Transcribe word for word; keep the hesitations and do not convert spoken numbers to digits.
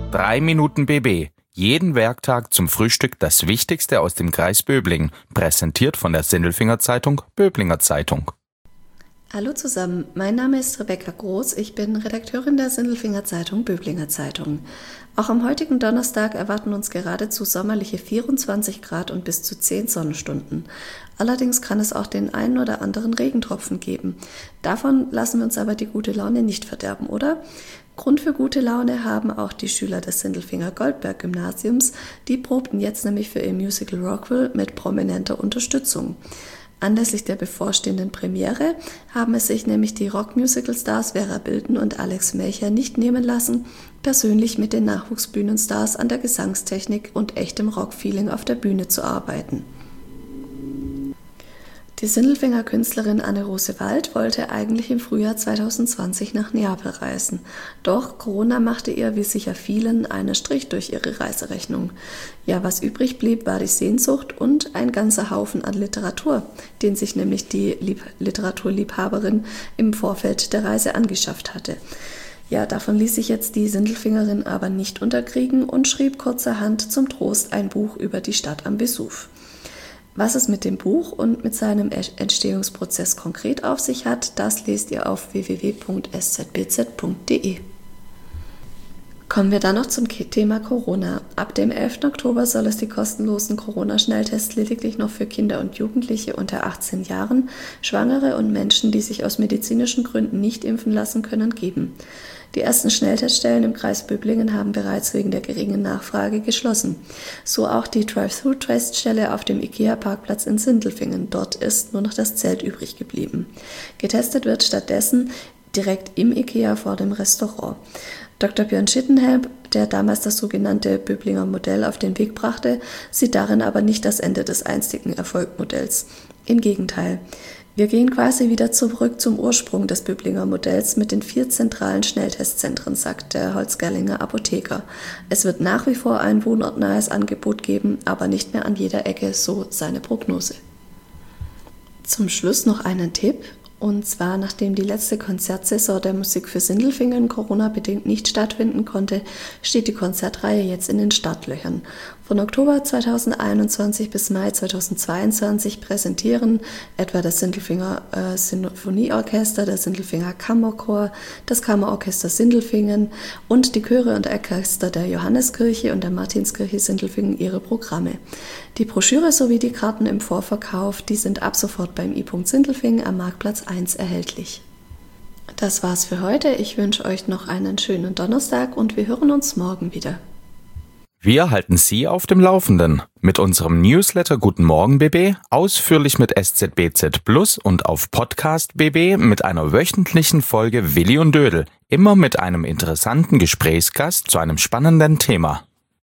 Drei Minuten B B. Jeden Werktag zum Frühstück das Wichtigste aus dem Kreis Böblingen. Präsentiert von der Sindelfinger Zeitung, Böblinger Zeitung. Hallo zusammen, mein Name ist Rebecca Groß, ich bin Redakteurin der Sindelfinger Zeitung, Böblinger Zeitung. Auch am heutigen Donnerstag erwarten uns geradezu sommerliche vierundzwanzig Grad und bis zu zehn Sonnenstunden. Allerdings kann es auch den einen oder anderen Regentropfen geben. Davon lassen wir uns aber die gute Laune nicht verderben, oder? Grund für gute Laune haben auch die Schüler des Sindelfinger Goldberg-Gymnasiums. Die probten jetzt nämlich für ihr Musical Rockwell mit prominenter Unterstützung. Anlässlich der bevorstehenden Premiere haben es sich nämlich die Rock-Musical-Stars Vera Bilden und Alex Melcher nicht nehmen lassen, persönlich mit den Nachwuchsbühnenstars an der Gesangstechnik und echtem Rock-Feeling auf der Bühne zu arbeiten. Die Sindelfinger Künstlerin Anne-Rose Wald wollte eigentlich im Frühjahr zweitausendzwanzig nach Neapel reisen. Doch Corona machte ihr, wie sicher vielen, einen Strich durch ihre Reiserechnung. Ja, was übrig blieb, war die Sehnsucht und ein ganzer Haufen an Literatur, den sich nämlich die Lieb- Literaturliebhaberin im Vorfeld der Reise angeschafft hatte. Ja, davon ließ sich jetzt die Sindelfingerin aber nicht unterkriegen und schrieb kurzerhand zum Trost ein Buch über die Stadt am Vesuv. Was es mit dem Buch und mit seinem Entstehungsprozess konkret auf sich hat, das lest ihr auf w w w punkt s z b z punkt d e. Kommen wir dann noch zum Thema Corona. Ab dem elften Oktober soll es die kostenlosen Corona-Schnelltests lediglich noch für Kinder und Jugendliche unter achtzehn Jahren, Schwangere und Menschen, die sich aus medizinischen Gründen nicht impfen lassen können, geben. Die ersten Schnellteststellen im Kreis Böblingen haben bereits wegen der geringen Nachfrage geschlossen. So auch die Drive-Thru-Teststelle auf dem IKEA-Parkplatz in Sindelfingen. Dort ist nur noch das Zelt übrig geblieben. Getestet wird stattdessen direkt im IKEA vor dem Restaurant. Doktor Björn Schittenhelm, der damals das sogenannte Böblinger Modell auf den Weg brachte, sieht darin aber nicht das Ende des einstigen Erfolgmodells. Im Gegenteil. Wir gehen quasi wieder zurück zum Ursprung des Böblinger Modells mit den vier zentralen Schnelltestzentren, sagt der Holzgerlinger Apotheker. Es wird nach wie vor ein wohnortnahes Angebot geben, aber nicht mehr an jeder Ecke, so seine Prognose. Zum Schluss noch einen Tipp. Und zwar, nachdem die letzte Konzertsaison der Musik für Sindelfingen Corona-bedingt nicht stattfinden konnte, steht die Konzertreihe jetzt in den Startlöchern. Von Oktober zweitausendeinundzwanzig bis Mai zweitausendzweiundzwanzig präsentieren etwa das Sindelfinger äh, Sinfonieorchester, der Sindelfinger Kammerchor, das Kammerorchester Sindelfingen und die Chöre und Orchester der Johanneskirche und der Martinskirche Sindelfingen ihre Programme. Die Broschüre sowie die Karten im Vorverkauf, die sind ab sofort beim i-Punkt Sindelfingen am Marktplatz eins erhältlich. Das war's für heute. Ich wünsche euch noch einen schönen Donnerstag und wir hören uns morgen wieder. Wir halten Sie auf dem Laufenden mit unserem Newsletter Guten Morgen B B, ausführlich mit S Z B Z Plus und auf Podcast B B mit einer wöchentlichen Folge Willi und Dödel, immer mit einem interessanten Gesprächsgast zu einem spannenden Thema.